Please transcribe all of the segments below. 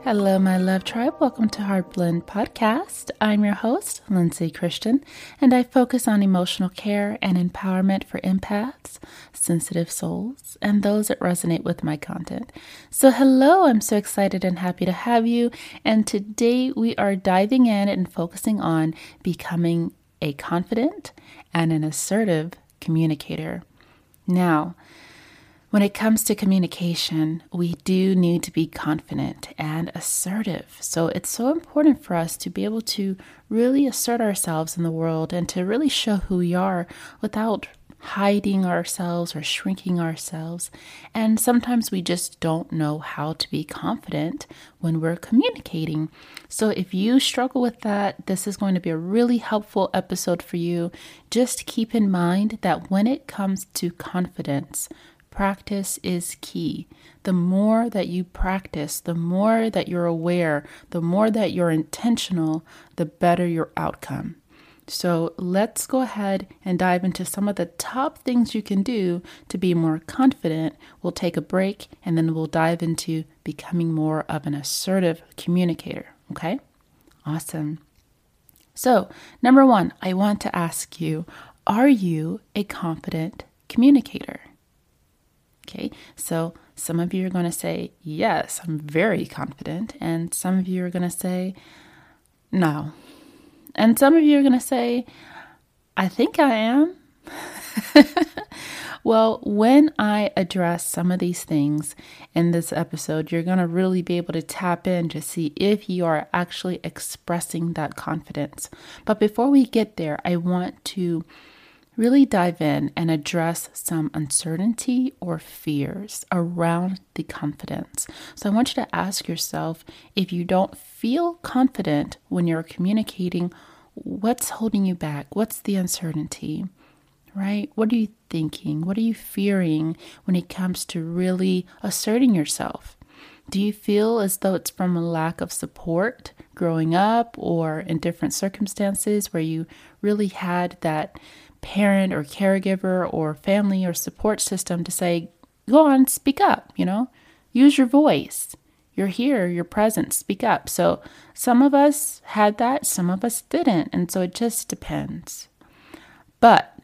Hello, my love tribe. Welcome to Heart Blend Podcast. I'm your host, Lindsay Christian, and I focus on emotional care and empowerment for empaths, sensitive souls, and those that resonate with my content. So hello, I'm so excited and happy to have you. And today we are diving in and focusing on becoming a confident and an assertive communicator. Now, when it comes to communication, we do need to be confident and assertive. So it's so important for us to be able to really assert ourselves in the world and to really show who we are without hiding ourselves or shrinking ourselves. And sometimes we just don't know how to be confident when we're communicating. So if you struggle with that, this is going to be a really helpful episode for you. Just keep in mind that when it comes to confidence, practice is key. The more that you practice, the more that you're aware, the more that you're intentional, the better your outcome. So let's go ahead and dive into some of the top things you can do to be more confident. We'll take a break and then we'll dive into becoming more of an assertive communicator. Okay? Awesome. So, number one, I want to ask you, are you a confident communicator? Okay, so some of you are going to say, yes, I'm very confident. And some of you are going to say, no. And some of you are going to say, I think I am. Well, when I address some of these things in this episode, you're going to really be able to tap in to see if you are actually expressing that confidence. But before we get there, I want to really dive in and address some uncertainty or fears around the confidence. So I want you to ask yourself, if you don't feel confident when you're communicating, what's holding you back? What's the uncertainty, right? What are you thinking? What are you fearing when it comes to really asserting yourself? Do you feel as though it's from a lack of support growing up or in different circumstances where you really had that parent or caregiver or family or support system to say, go on, speak up, use your voice. You're here, you're present, speak up. So some of us had that, some of us didn't. And so it just depends. But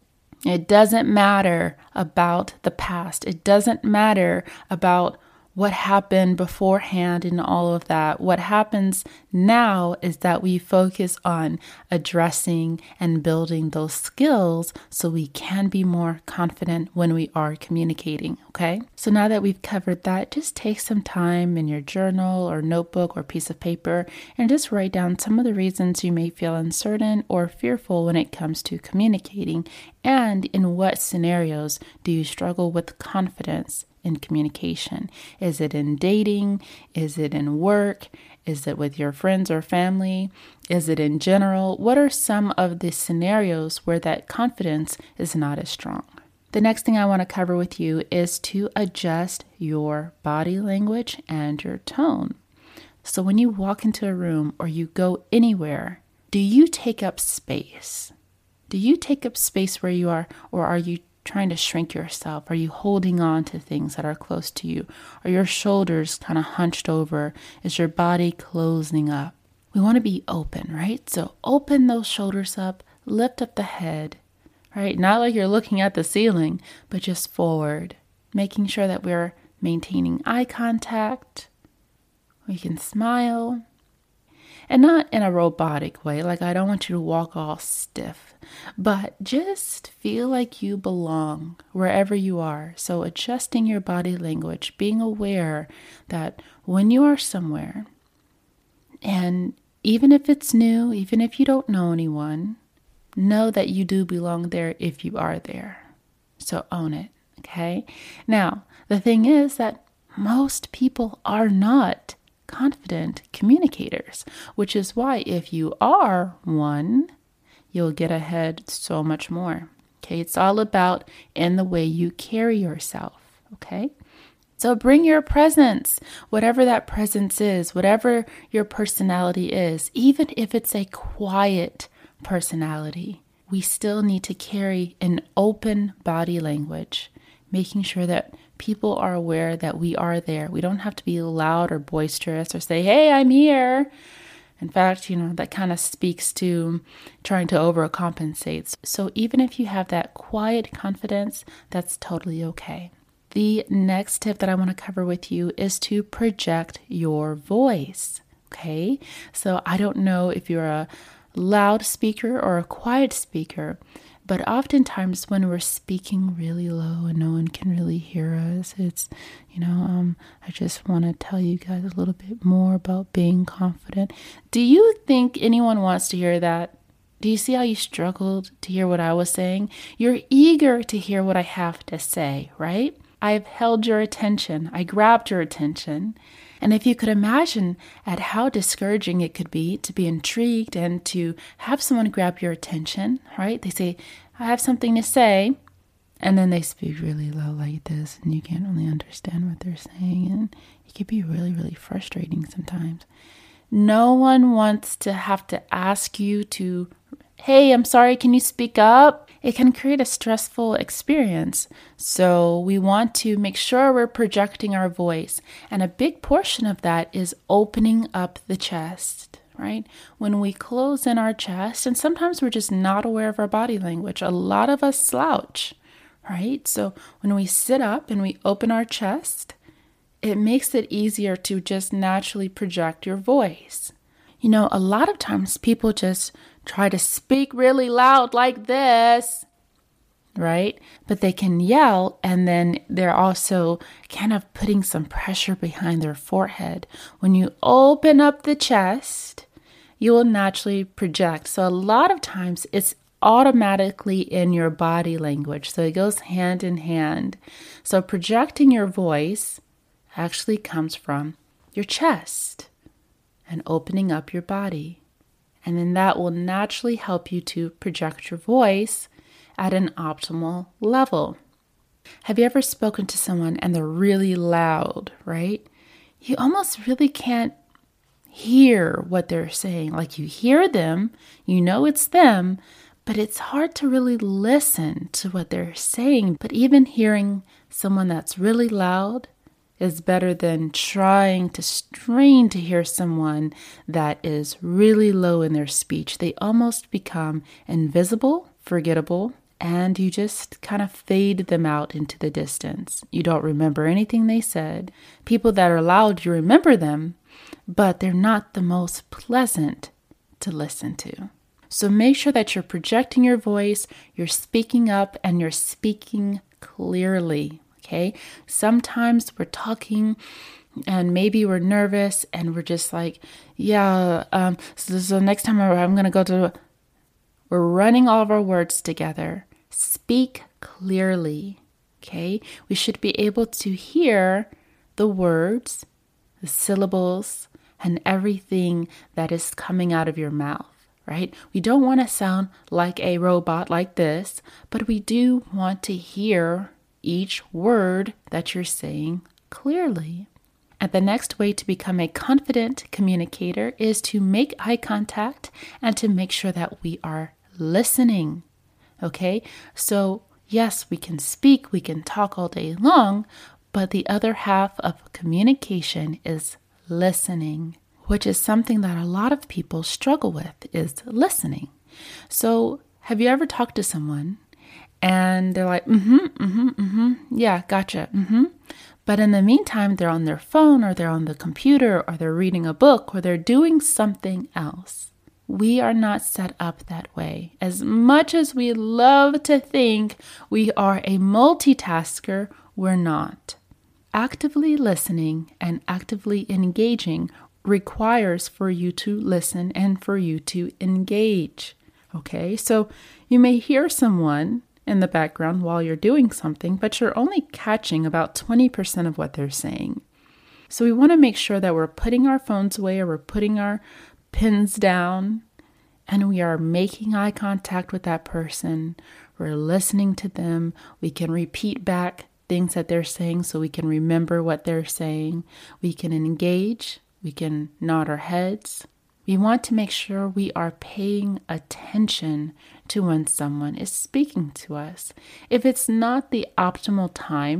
it doesn't matter about the past. It doesn't matter about what happened beforehand and all of that. What happens now is that we focus on addressing and building those skills so we can be more confident when we are communicating, okay? So now that we've covered that, just take some time in your journal or notebook or piece of paper and just write down some of the reasons you may feel uncertain or fearful when it comes to communicating, and in what scenarios do you struggle with confidence in communication. Is it in dating? Is it in work? Is it with your friends or family? Is it in general? What are some of the scenarios where that confidence is not as strong? The next thing I want to cover with you is to adjust your body language and your tone. So when you walk into a room or you go anywhere, do you take up space? Do you take up space where you are, or are you trying to shrink yourself? Are you holding on to things that are close to you? Are your shoulders kind of hunched over? Is your body closing up? We want to be open, right? So open those shoulders up, lift up the head, right? Not like you're looking at the ceiling, but just forward, making sure that we're maintaining eye contact. We can smile. And not in a robotic way, like I don't want you to walk all stiff, but just feel like you belong wherever you are. So adjusting your body language, being aware that when you are somewhere, and even if it's new, even if you don't know anyone, know that you do belong there if you are there. So own it, okay? Now, the thing is that most people are not confident communicators, which is why if you are one, you'll get ahead so much more. Okay, it's all about in the way you carry yourself. Okay, so bring your presence, whatever that presence is, whatever your personality is, even if it's a quiet personality, we still need to carry an open body language, making sure that people are aware that we are there. We don't have to be loud or boisterous or say, hey, I'm here. In fact, that kind of speaks to trying to overcompensate. So even if you have that quiet confidence, that's totally okay. The next tip that I want to cover with you is to project your voice. Okay, so I don't know if you're a loud speaker or a quiet speaker, but oftentimes when we're speaking really low and no one can really hear us, it's, I just want to tell you guys a little bit more about being confident. Do you think anyone wants to hear that? Do you see how you struggled to hear what I was saying? You're eager to hear what I have to say, right? I've held your attention. I grabbed your attention. And if you could imagine at how discouraging it could be to be intrigued and to have someone grab your attention, right? They say, I have something to say. And then they speak really low like this, and you can't really understand what they're saying. And it could be really, really frustrating sometimes. No one wants to have to ask you to, hey, I'm sorry, can you speak up? It can create a stressful experience. So we want to make sure we're projecting our voice. And a big portion of that is opening up the chest, right? When we close in our chest, and sometimes we're just not aware of our body language. A lot of us slouch, right? So when we sit up and we open our chest, it makes it easier to just naturally project your voice. A lot of times people just try to speak really loud like this, right? But they can yell, and then they're also kind of putting some pressure behind their forehead. When you open up the chest, you will naturally project. So a lot of times it's automatically in your body language. So it goes hand in hand. So projecting your voice actually comes from your chest and opening up your body. And then that will naturally help you to project your voice at an optimal level. Have you ever spoken to someone and they're really loud, right? You almost really can't hear what they're saying. Like you hear them, you know it's them, but it's hard to really listen to what they're saying. But even hearing someone that's really loud is better than trying to strain to hear someone that is really low in their speech. They almost become invisible, forgettable, and you just kind of fade them out into the distance. You don't remember anything they said. People that are loud, you remember them, but they're not the most pleasant to listen to. So make sure that you're projecting your voice, you're speaking up, and you're speaking clearly. Okay, sometimes we're talking and maybe we're nervous and we're just like, so next time I'm going to go to, we're running all of our words together. Speak clearly, okay? We should be able to hear the words, the syllables, and everything that is coming out of your mouth, right? We don't want to sound like a robot like this, but we do want to hear each word that you're saying clearly. And the next way to become a confident communicator is to make eye contact and to make sure that we are listening. Okay? So yes, we can speak, we can talk all day long, but the other half of communication is listening, which is something that a lot of people struggle with, is listening. So have you ever talked to someone and they're like, yeah, gotcha, But in the meantime, they're on their phone or they're on the computer or they're reading a book or they're doing something else. We are not set up that way. As much as we love to think we are a multitasker, we're not. Actively listening and actively engaging requires for you to listen and for you to engage. Okay, so you may hear someone in the background while you're doing something, but you're only catching about 20% of what they're saying. So we want to make sure that we're putting our phones away or we're putting our pens down and we are making eye contact with that person. We're listening to them. We can repeat back things that they're saying so we can remember what they're saying. We can engage. We can nod our heads. We want to make sure we are paying attention to when someone is speaking to us. If it's not the optimal time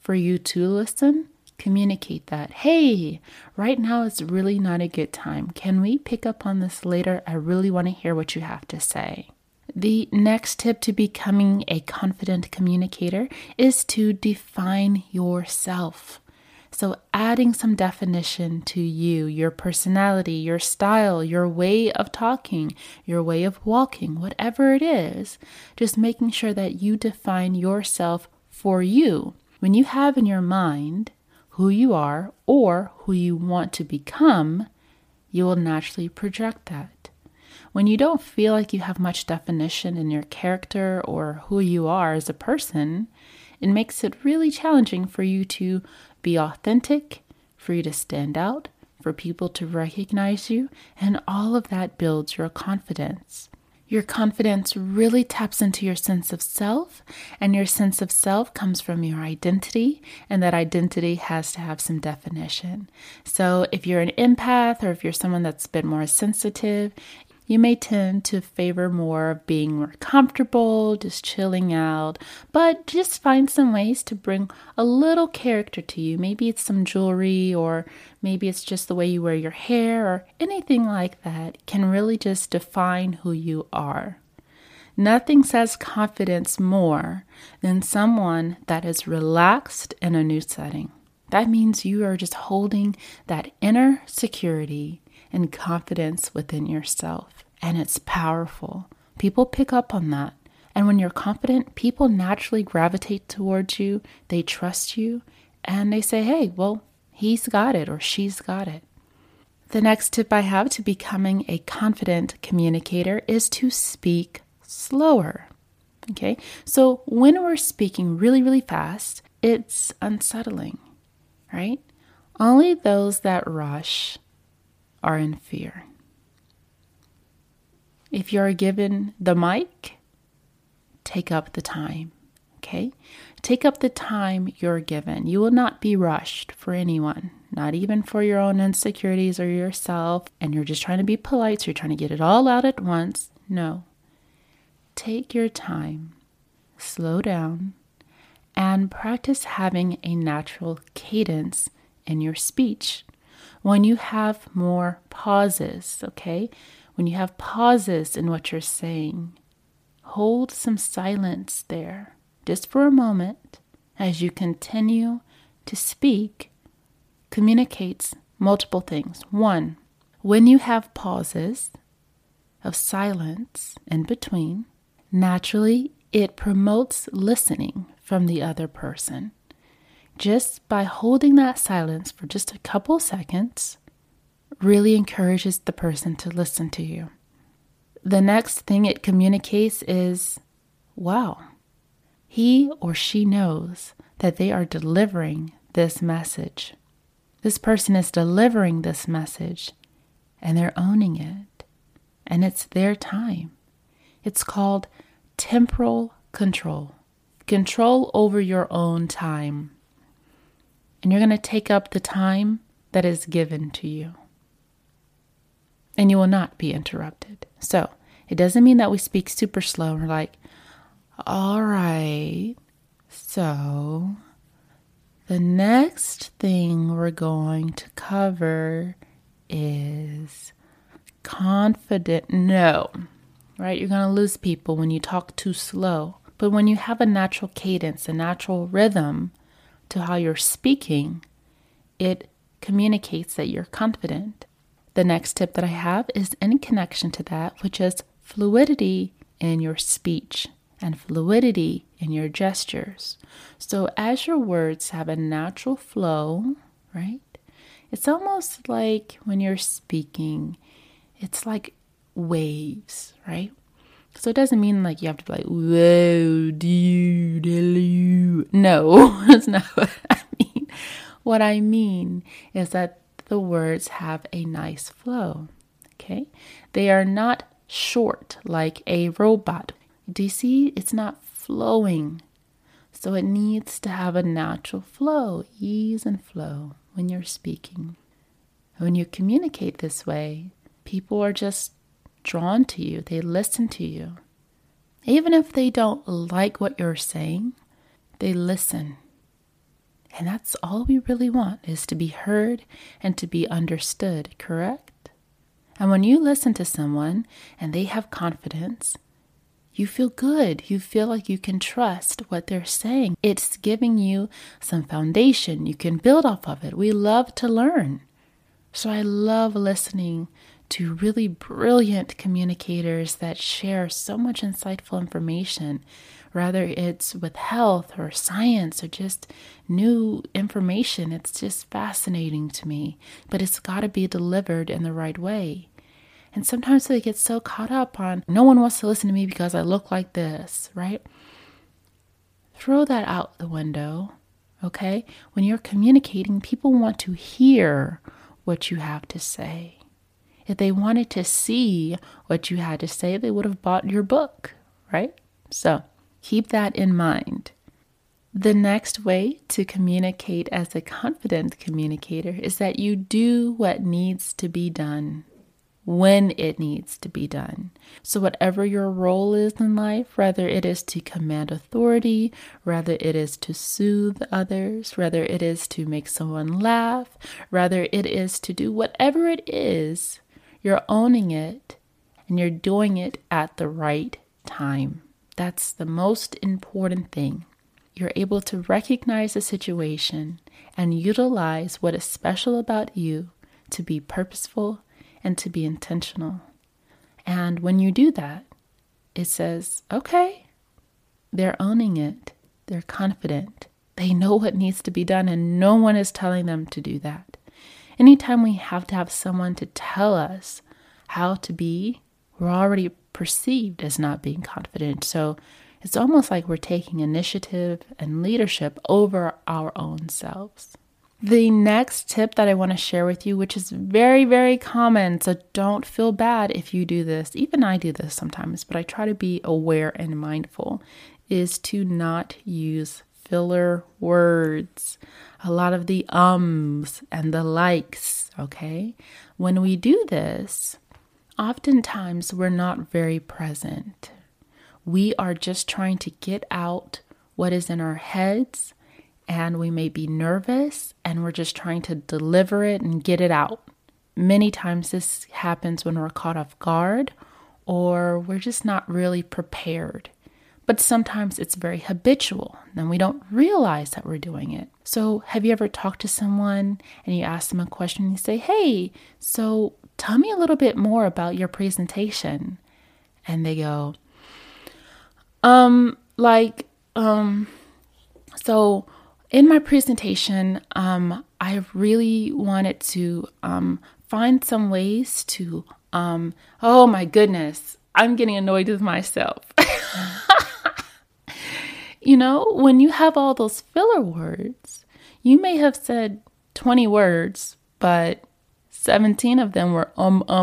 for you to listen, communicate that. Hey, right now it's really not a good time. Can we pick up on this later? I really want to hear what you have to say. The next tip to becoming a confident communicator is to define yourself. So adding some definition to you, your personality, your style, your way of talking, your way of walking, whatever it is, just making sure that you define yourself for you. When you have in your mind who you are or who you want to become, you will naturally project that. When you don't feel like you have much definition in your character or who you are as a person, it makes it really challenging for you to be authentic, for you to stand out, for people to recognize you, and all of that builds your confidence. Your confidence really taps into your sense of self, and your sense of self comes from your identity, and that identity has to have some definition. So if you're an empath or if you're someone that's a bit more sensitive, you may tend to favor more of being more comfortable, just chilling out, but just find some ways to bring a little character to you. Maybe it's some jewelry, or maybe it's just the way you wear your hair, or anything like that can really just define who you are. Nothing says confidence more than someone that is relaxed in a new setting. That means you are just holding that inner security and confidence within yourself. And it's powerful. People pick up on that. And when you're confident, people naturally gravitate towards you. They trust you. And they say, hey, well, he's got it or she's got it. The next tip I have to becoming a confident communicator is to speak slower. Okay? So when we're speaking really, really fast, it's unsettling, right? Only those that rush are in fear. If you're given the mic, take up the time, okay? Take up the time you're given. You will not be rushed for anyone, not even for your own insecurities or yourself, and you're just trying to be polite, so you're trying to get it all out at once. No. Take your time, slow down, and practice having a natural cadence in your speech. When you have more pauses, okay? When you have pauses in what you're saying, hold some silence there just for a moment as you continue to speak. Communicates multiple things. One, when you have pauses of silence in between, naturally it promotes listening from the other person. Just by holding that silence for just a couple seconds really encourages the person to listen to you. The next thing it communicates is, wow, he or she knows that they are delivering this message. This person is delivering this message and they're owning it. And it's their time. It's called temporal control. Control over your own time. And you're going to take up the time that is given to you. And you will not be interrupted. So, it doesn't mean that we speak super slow and we're like, all right, so the next thing we're going to cover is confident. No, right? You're going to lose people when you talk too slow. But when you have a natural cadence, a natural rhythm to how you're speaking, it communicates that you're confident. The next tip that I have is in connection to that, which is fluidity in your speech and fluidity in your gestures. So as your words have a natural flow, right? It's almost like when you're speaking, it's like waves, right? So it doesn't mean like you have to be like, whoa, dude, hello. No, that's not what I mean. What I mean is that the words have a nice flow, okay? They are not short like a robot. Do you see? It's not flowing. So it needs to have a natural flow, ease and flow when you're speaking. When you communicate this way, people are just drawn to you. They listen to you. Even if they don't like what you're saying, they listen. And that's all we really want, is to be heard and to be understood, correct? And when you listen to someone and they have confidence, you feel good. You feel like you can trust what they're saying. It's giving you some foundation. You can build off of it. We love to learn. So I love listening to really brilliant communicators that share so much insightful information, whether it's with health or science or just new information. It's just fascinating to me, but it's got to be delivered in the right way. And sometimes they get so caught up on, no one wants to listen to me because I look like this, right? Throw that out the window, okay? When you're communicating, people want to hear what you have to say. If they wanted to see what you had to say, they would have bought your book, right? So keep that in mind. The next way to communicate as a confident communicator is that you do what needs to be done when it needs to be done. So whatever your role is in life, whether it is to command authority, whether it is to soothe others, whether it is to make someone laugh, whether it is to do whatever it is, you're owning it and you're doing it at the right time. That's the most important thing. You're able to recognize the situation and utilize what is special about you to be purposeful and to be intentional. And when you do that, it says, okay, they're owning it. They're confident. They know what needs to be done, and no one is telling them to do that. Anytime we have to have someone to tell us how to be, we're already perceived as not being confident. So it's almost like we're taking initiative and leadership over our own selves. The next tip that I want to share with you, which is very, very common, so don't feel bad if you do this. Even I do this sometimes, but I try to be aware and mindful, is to not use filler words. A lot of the ums and the likes, okay? When we do this, oftentimes we're not very present. We are just trying to get out what is in our heads, and we may be nervous and we're just trying to deliver it and get it out. Many times this happens when we're caught off guard or we're just not really prepared. But sometimes it's very habitual and we don't realize that we're doing it. So have you ever talked to someone and you ask them a question and you say, hey, so tell me a little bit more about your presentation. And they go, so in my presentation, I really wanted to find some ways to, oh my goodness, I'm getting annoyed with myself. You know, when you have all those filler words, you may have said 20 words, but 17 of them were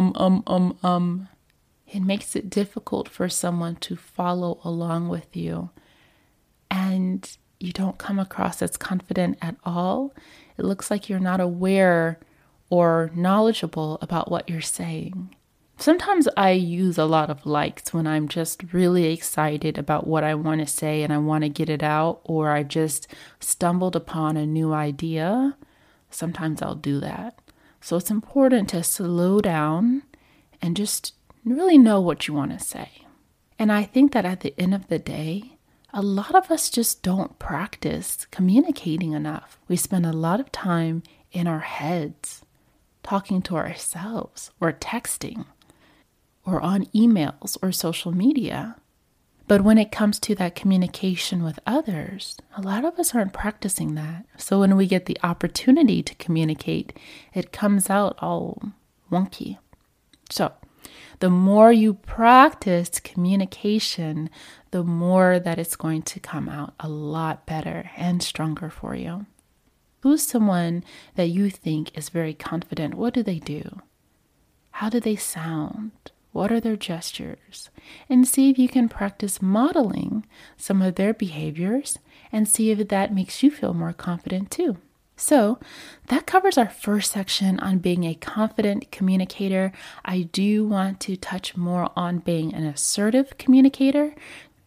It makes it difficult for someone to follow along with you. And you don't come across as confident at all. It looks like you're not aware or knowledgeable about what you're saying. Sometimes I use a lot of likes when I'm just really excited about what I want to say and I want to get it out, or I just stumbled upon a new idea. Sometimes I'll do that. So it's important to slow down and just really know what you want to say. And I think that at the end of the day, a lot of us just don't practice communicating enough. We spend a lot of time in our heads, talking to ourselves or texting or on emails or social media. But when it comes to that communication with others, a lot of us aren't practicing that. So when we get the opportunity to communicate, it comes out all wonky. So the more you practice communication, the more that it's going to come out a lot better and stronger for you. Who's someone that you think is very confident? What do they do? How do they sound? What are their gestures? And see if you can practice modeling some of their behaviors and see if that makes you feel more confident too. So that covers our first section on being a confident communicator. I do want to touch more on being an assertive communicator.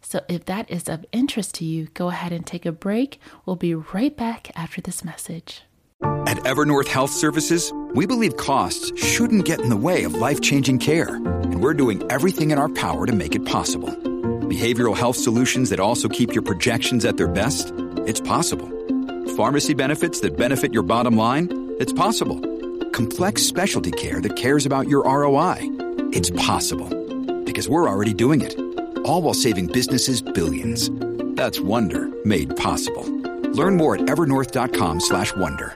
So if that is of interest to you, go ahead and take a break. We'll be right back after this message. At Evernorth Health Services, we believe costs shouldn't get in the way of life-changing care, and we're doing everything in our power to make it possible. Behavioral health solutions that also keep your projections at their best? It's possible. Pharmacy benefits that benefit your bottom line? It's possible. Complex specialty care that cares about your ROI? It's possible. Because we're already doing it. All while saving businesses billions. That's Wonder made possible. Learn more at evernorth.com/wonder.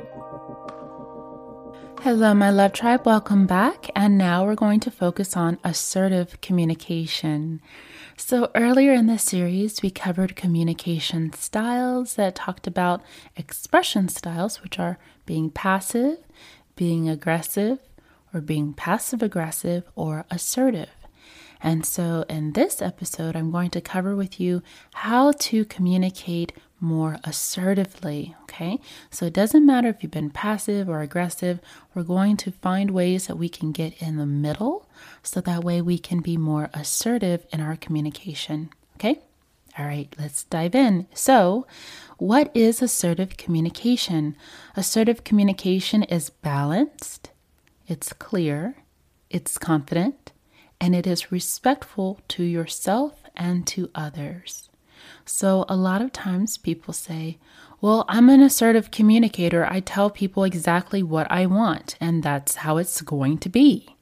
Hello, my love tribe. Welcome back. And now we're going to focus on assertive communication. So earlier in this series, we covered communication styles that talked about expression styles, which are being passive, being aggressive, or being passive-aggressive or assertive. And so in this episode, I'm going to cover with you how to communicate more assertively, okay? So it doesn't matter if you've been passive or aggressive, we're going to find ways that we can get in the middle so that way we can be more assertive in our communication, okay? All right, let's dive in. So, what is assertive communication? Assertive communication is balanced, it's clear, it's confident, and it is respectful to yourself and to others. So a lot of times people say, well, I'm an assertive communicator. I tell people exactly what I want, and that's how it's going to be.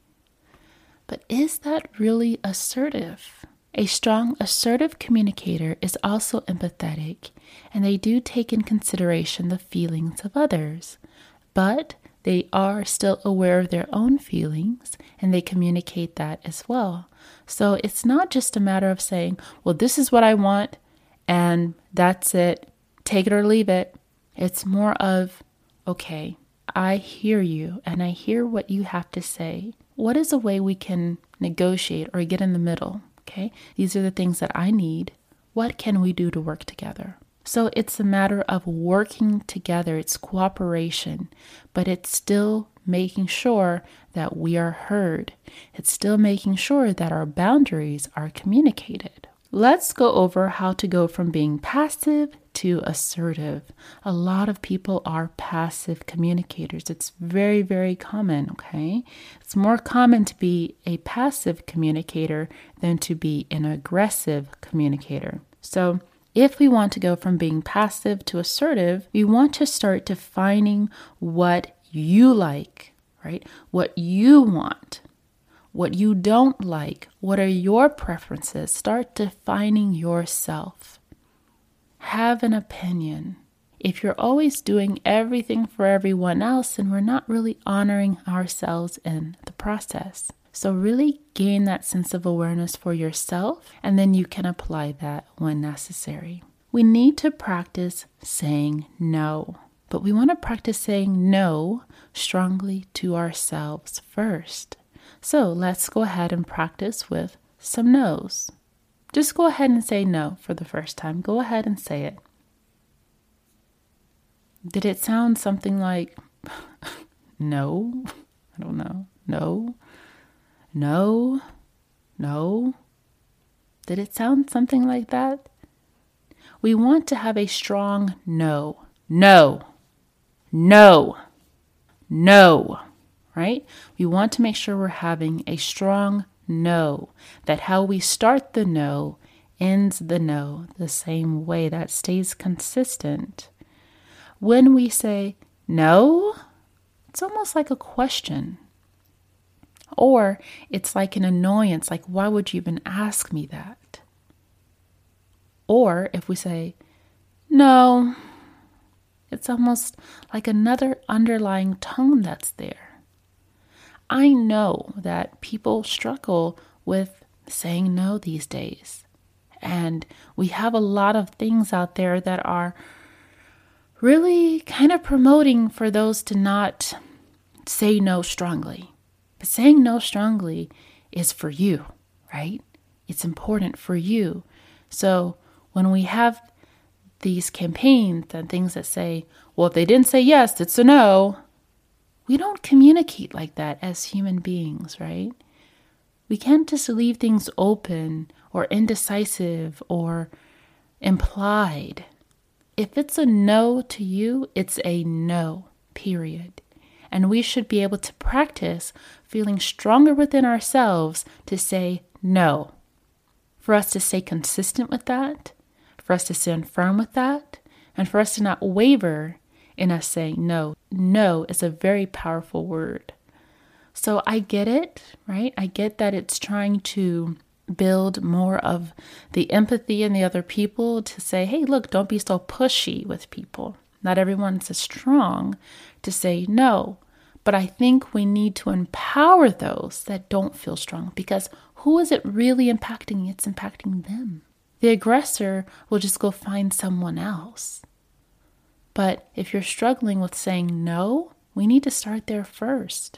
But is that really assertive? A strong assertive communicator is also empathetic, and they do take in consideration the feelings of others. But they are still aware of their own feelings, and they communicate that as well. So it's not just a matter of saying, well, this is what I want, and that's it. Take it or leave it. It's more of, okay, I hear you, and I hear what you have to say. What is a way we can negotiate or get in the middle? Okay, these are the things that I need. What can we do to work together? So it's a matter of working together. It's cooperation, but it's still making sure that we are heard. It's still making sure that our boundaries are communicated. Let's go over how to go from being passive to assertive. A lot of people are passive communicators. It's very, very common, okay? It's more common to be a passive communicator than to be an aggressive communicator. So if we want to go from being passive to assertive, we want to start defining what you like, right? What you want, what you don't like, what are your preferences. Start defining yourself. Have an opinion. If you're always doing everything for everyone else, then we're not really honoring ourselves in the process. So really gain that sense of awareness for yourself, and then you can apply that when necessary. We need to practice saying no, but we want to practice saying no strongly to ourselves first. So let's go ahead and practice with some no's. Just go ahead and say no for the first time. Go ahead and say it. Did it sound something like no? I don't know. No. No, no. Did it sound something like that? We want to have a strong no. No, no, no, right? We want to make sure we're having a strong no, that how we start the no ends the no the same way. That stays consistent. When we say no, it's almost like a question. Or it's like an annoyance, like, why would you even ask me that? Or if we say, no, it's almost like another underlying tone that's there. I know that people struggle with saying no these days. And we have a lot of things out there that are really kind of promoting for those to not say no strongly. But saying no strongly is for you, right? It's important for you. So when we have these campaigns and things that say, well, if they didn't say yes, it's a no, we don't communicate like that as human beings, right? We can't just leave things open or indecisive or implied. If it's a no to you, it's a no, period. And we should be able to practice feeling stronger within ourselves to say no. For us to stay consistent with that, for us to stand firm with that, and for us to not waver in us saying no. No is a very powerful word. So I get it, right? I get that it's trying to build more of the empathy in the other people to say, hey, look, don't be so pushy with people. Not everyone's as strong to say no. But I think we need to empower those that don't feel strong, because who is it really impacting? It's impacting them. The aggressor will just go find someone else. But if you're struggling with saying no, we need to start there first.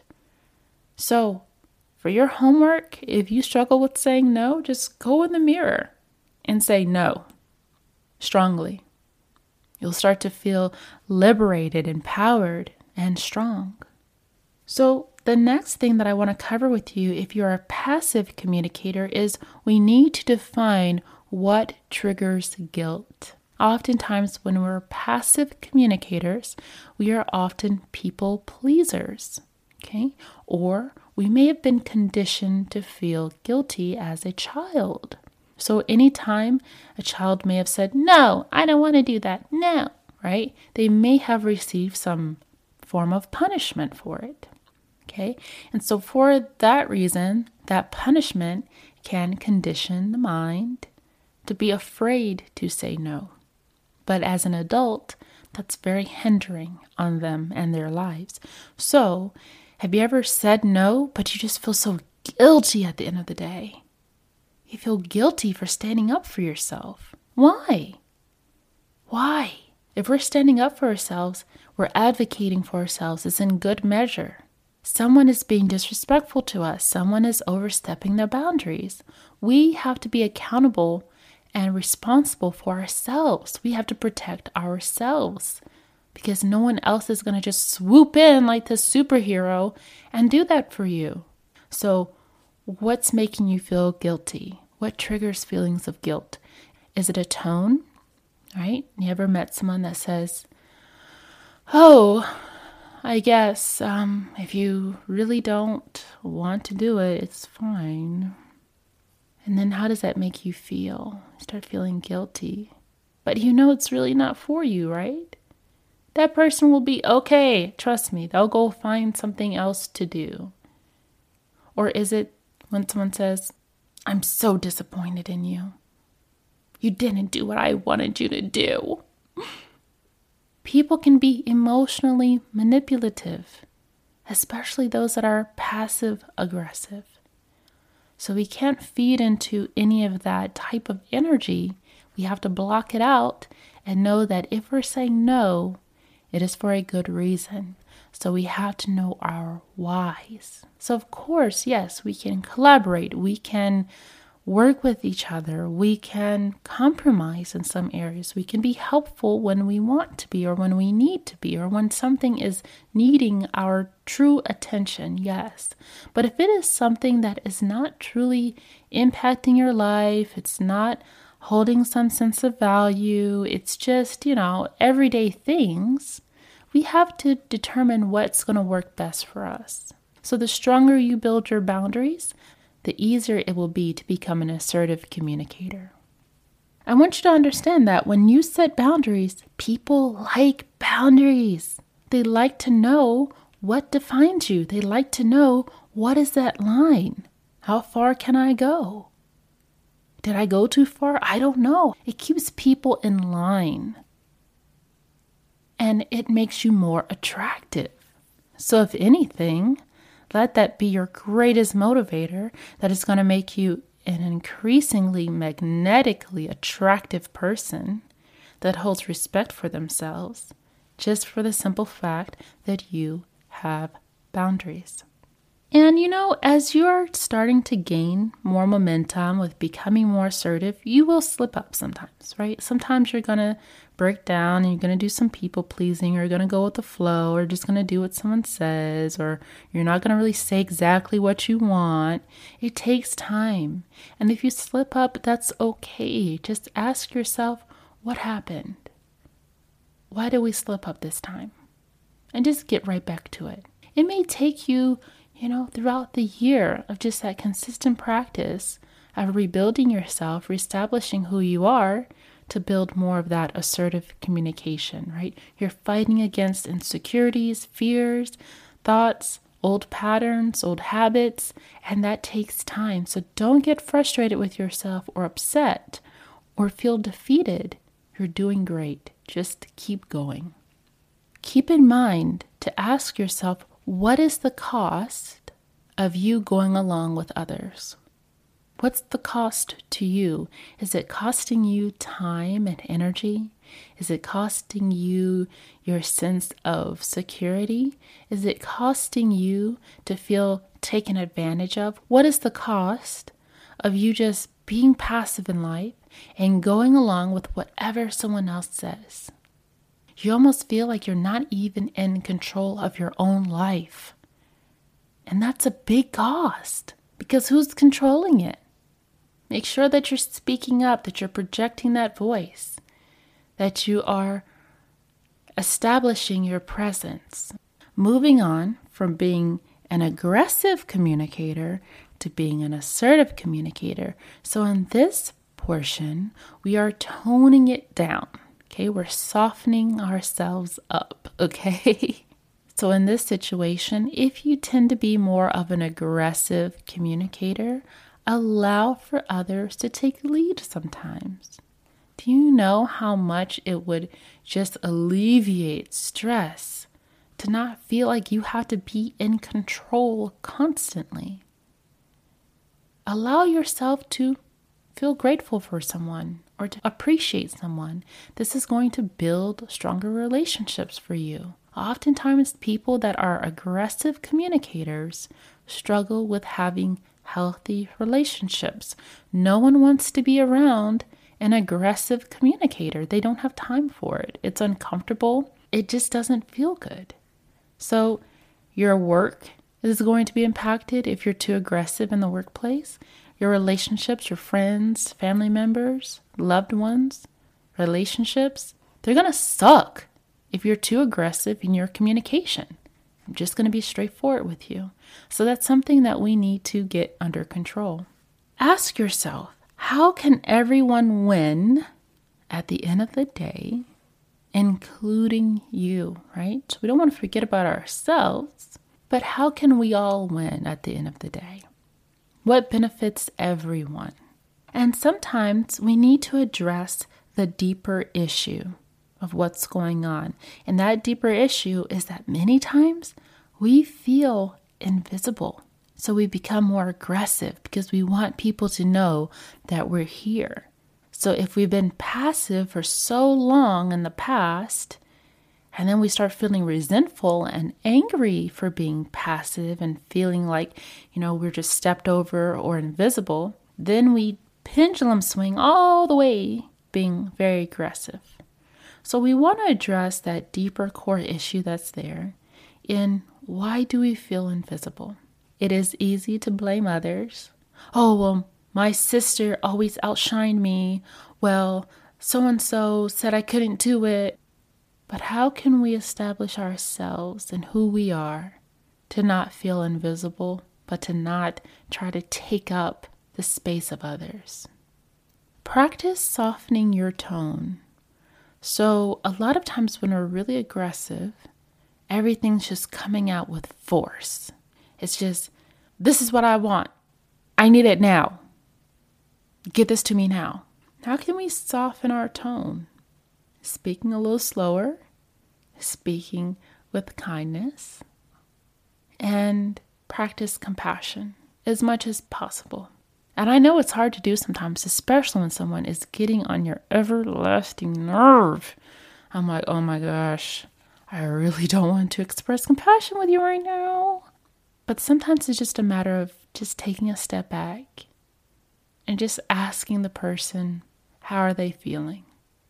So for your homework, if you struggle with saying no, just go in the mirror and say no strongly. You'll start to feel liberated, empowered, and strong. So the next thing that I want to cover with you, if you're a passive communicator, is we need to define what triggers guilt. Oftentimes when we're passive communicators, we are often people pleasers, okay? Or we may have been conditioned to feel guilty as a child. So anytime a child may have said, no, I don't want to do that, no, right? They may have received some form of punishment for it, okay? And so for that reason, that punishment can condition the mind to be afraid to say no. But as an adult, that's very hindering on them and their lives. So have you ever said no, but you just feel so guilty at the end of the day? You feel guilty for standing up for yourself. Why? Why? If we're standing up for ourselves, we're advocating for ourselves. It's in good measure. Someone is being disrespectful to us. Someone is overstepping their boundaries. We have to be accountable and responsible for ourselves. We have to protect ourselves, because no one else is going to just swoop in like this superhero and do that for you. So what's making you feel guilty? What triggers feelings of guilt? Is it a tone, right? You ever met someone that says, oh, I guess if you really don't want to do it, it's fine. And then how does that make you feel? You start feeling guilty. But you know it's really not for you, right? That person will be okay. Trust me, they'll go find something else to do. Or is it when someone says, I'm so disappointed in you. You didn't do what I wanted you to do. People can be emotionally manipulative, especially those that are passive aggressive. So we can't feed into any of that type of energy. We have to block it out and know that if we're saying no, it is for a good reason. So we have to know our whys. So of course, yes, we can collaborate. We can work with each other. We can compromise in some areas. We can be helpful when we want to be, or when we need to be, or when something is needing our true attention, yes. But if it is something that is not truly impacting your life, it's not holding some sense of value, it's just, everyday things, we have to determine what's going to work best for us. So the stronger you build your boundaries, the easier it will be to become an assertive communicator. I want you to understand that when you set boundaries, people like boundaries. They like to know what defines you. They like to know, what is that line? How far can I go? Did I go too far? I don't know. It keeps people in line. And it makes you more attractive. So if anything, let that be your greatest motivator, that is going to make you an increasingly magnetically attractive person that holds respect for themselves, just for the simple fact that you have boundaries. And as you are starting to gain more momentum with becoming more assertive, you will slip up sometimes, right? Sometimes you're going to break down and you're going to do some people pleasing, or you're going to go with the flow, or just going to do what someone says, or you're not going to really say exactly what you want. It takes time. And if you slip up, that's okay. Just ask yourself, what happened? Why did we slip up this time? And just get right back to it. It may take you throughout the year of just that consistent practice of rebuilding yourself, reestablishing who you are, to build more of that assertive communication, right? You're fighting against insecurities, fears, thoughts, old patterns, old habits, and that takes time. So don't get frustrated with yourself or upset or feel defeated. You're doing great. Just keep going. Keep in mind to ask yourself, what is the cost of you going along with others? What's the cost to you? Is it costing you time and energy? Is it costing you your sense of security? Is it costing you to feel taken advantage of? What is the cost of you just being passive in life and going along with whatever someone else says? You almost feel like you're not even in control of your own life. And that's a big cost, because who's controlling it? Make sure that you're speaking up, that you're projecting that voice, that you are establishing your presence. Moving on from being an aggressive communicator to being an assertive communicator. So in this portion, we are toning it down. Okay, we're softening ourselves up, okay? So in this situation, if you tend to be more of an aggressive communicator, allow for others to take lead sometimes. Do you know how much it would just alleviate stress to not feel like you have to be in control constantly? Allow yourself to feel grateful for someone or to appreciate someone. This is going to build stronger relationships for you. Oftentimes, people that are aggressive communicators struggle with having healthy relationships. No one wants to be around an aggressive communicator. They don't have time for it. It's uncomfortable. It just doesn't feel good. So your work is going to be impacted if you're too aggressive in the workplace. Your relationships, your friends, family members, loved ones, relationships, they're going to suck if you're too aggressive in your communication. I'm just going to be straightforward with you. So that's something that we need to get under control. Ask yourself, how can everyone win at the end of the day, including you, right? So we don't want to forget about ourselves, but how can we all win at the end of the day? What benefits everyone? And sometimes we need to address the deeper issue of what's going on. And that deeper issue is that many times we feel invisible. So we become more aggressive because we want people to know that we're here. So if we've been passive for so long in the past, and then we start feeling resentful and angry for being passive and feeling like, we're just stepped over or invisible, then we pendulum swing all the way, being very aggressive. So we want to address that deeper core issue that's there in why do we feel invisible? It is easy to blame others. Oh, well, my sister always outshined me. Well, so-and-so said I couldn't do it. But how can we establish ourselves and who we are to not feel invisible, but to not try to take up the space of others? Practice softening your tone. So a lot of times when we're really aggressive, everything's just coming out with force. It's just, this is what I want. I need it now. Get this to me now. How can we soften our tone? Speaking a little slower, speaking with kindness, and practice compassion as much as possible. And I know it's hard to do sometimes, especially when someone is getting on your everlasting nerve. I'm like, oh my gosh, I really don't want to express compassion with you right now. But sometimes it's just a matter of just taking a step back and just asking the person, how are they feeling?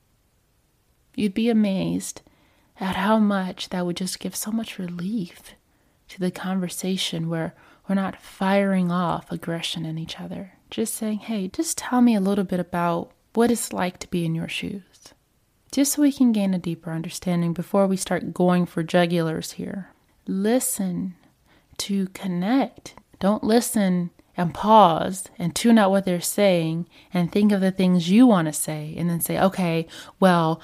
You'd be amazed at how much that would just give so much relief to the conversation, where we're not firing off aggression in each other. Just saying, hey, just tell me a little bit about what it's like to be in your shoes. Just so we can gain a deeper understanding before we start going for jugulars here. Listen to connect. Don't listen and pause and tune out what they're saying and think of the things you want to say and then say, okay, well,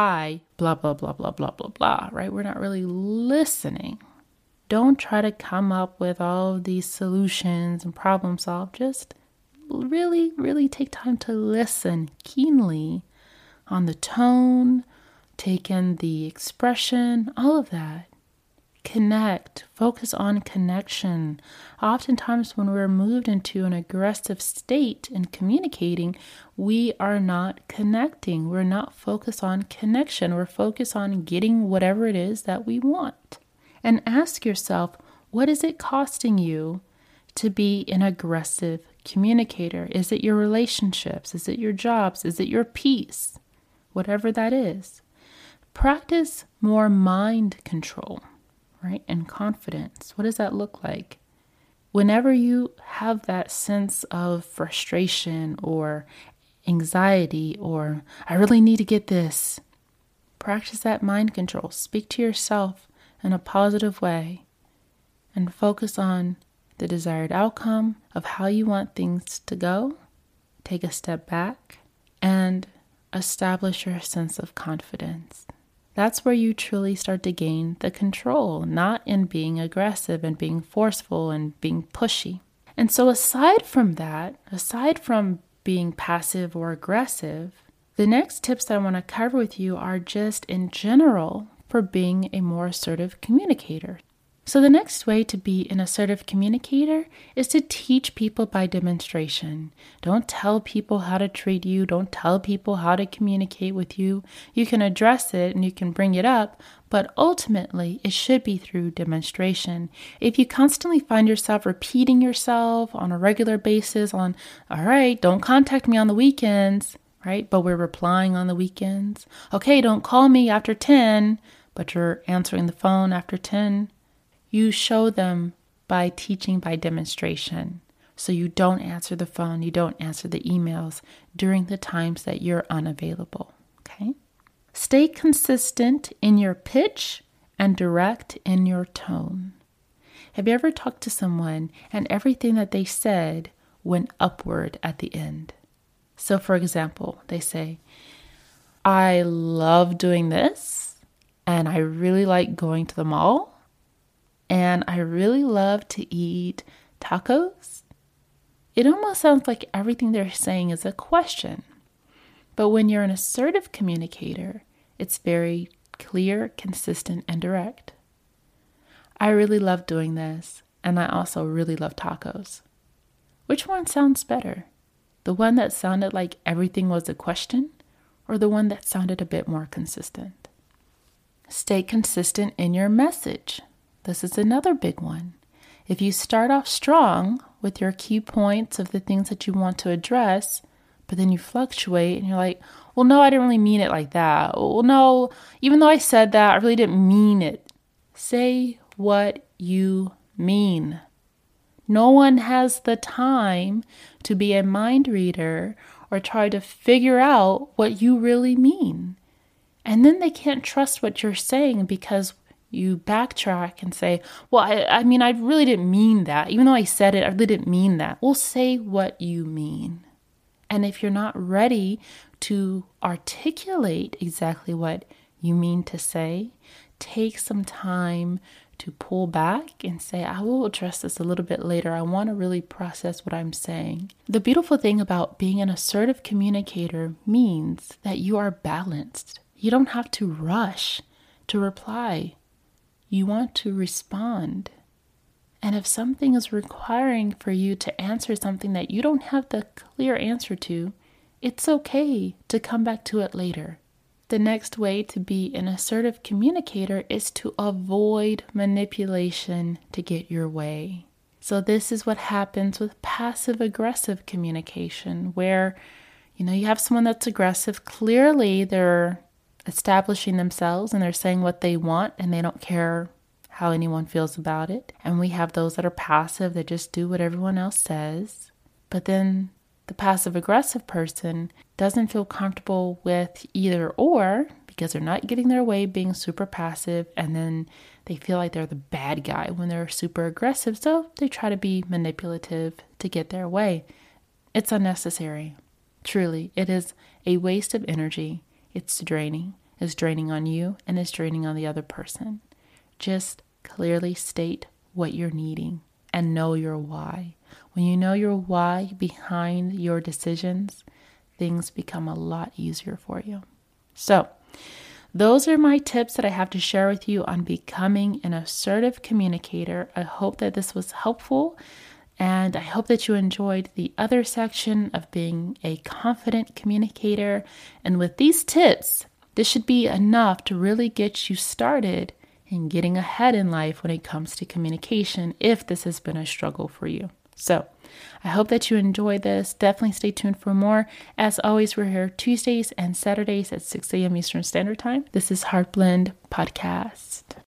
I blah, blah, blah, blah, blah, blah, blah, right? We're not really listening. Don't try to come up with all of these solutions and problem solve. Just really, really take time to listen keenly on the tone, take in the expression, all of that. Connect, focus on connection. Oftentimes when we're moved into an aggressive state in communicating, we are not connecting. We're not focused on connection. We're focused on getting whatever it is that we want. And ask yourself, what is it costing you to be an aggressive communicator? Is it your relationships? Is it your jobs? Is it your peace? Whatever that is. Practice more mind control, right? And confidence. What does that look like? Whenever you have that sense of frustration or anxiety or I really need to get this, practice that mind control. Speak to yourself in a positive way and focus on the desired outcome of how you want things to go. Take a step back and establish your sense of confidence. That's where you truly start to gain the control, not in being aggressive and being forceful and being pushy. And so aside from that, aside from being passive or aggressive, the next tips that I want to cover with you are just in general for being a more assertive communicator. So the next way to be an assertive communicator is to teach people by demonstration. Don't tell people how to treat you. Don't tell people how to communicate with you. You can address it and you can bring it up, but ultimately it should be through demonstration. If you constantly find yourself repeating yourself on a regular basis all right, don't contact me on the weekends, right? But we're replying on the weekends. Okay, don't call me after 10, but you're answering the phone after 10. You show them by teaching by demonstration. So you don't answer the phone, you don't answer the emails during the times that you're unavailable, okay? Stay consistent in your pitch and direct in your tone. Have you ever talked to someone and everything that they said went upward at the end? So for example, they say, I love doing this, and I really like going to the mall, and I really love to eat tacos. It almost sounds like everything they're saying is a question. But when you're an assertive communicator, it's very clear, consistent, and direct. I really love doing this, and I also really love tacos. Which one sounds better? The one that sounded like everything was a question, or the one that sounded a bit more consistent? Stay consistent in your message. This is another big one. If you start off strong with your key points of the things that you want to address, but then you fluctuate and you're like, well, no, I didn't really mean it like that. Well, no, even though I said that, I really didn't mean it. Say what you mean. No one has the time to be a mind reader or try to figure out what you really mean. And then they can't trust what you're saying because you backtrack and say, well, I mean, I really didn't mean that. Even though I said it, I really didn't mean that. Well, say what you mean. And if you're not ready to articulate exactly what you mean to say, take some time to pull back and say, I will address this a little bit later. I want to really process what I'm saying. The beautiful thing about being an assertive communicator means that you are balanced. You don't have to rush to reply. You want to respond. And if something is requiring for you to answer something that you don't have the clear answer to, it's okay to come back to it later. The next way to be an assertive communicator is to avoid manipulation to get your way. So this is what happens with passive-aggressive communication, where, you have someone that's aggressive. Clearly, they're establishing themselves and they're saying what they want and they don't care how anyone feels about it. And we have those that are passive, that just do what everyone else says. But then the passive-aggressive person doesn't feel comfortable with either or, because they're not getting their way being super passive, and then they feel like they're the bad guy when they're super aggressive, so they try to be manipulative to get their way. It's unnecessary. Truly, it is a waste of energy. It's draining. It's draining on you, and it's draining on the other person. Just clearly state what you're needing and know your why. When you know your why behind your decisions, things become a lot easier for you. So, those are my tips that I have to share with you on becoming an assertive communicator. I hope that this was helpful, and I hope that you enjoyed the other section of being a confident communicator. And with these tips, this should be enough to really get you started in getting ahead in life when it comes to communication, if this has been a struggle for you. So I hope that you enjoyed this. Definitely stay tuned for more. As always, we're here Tuesdays and Saturdays at 6 a.m. Eastern Standard Time. This is Heartblend Podcast.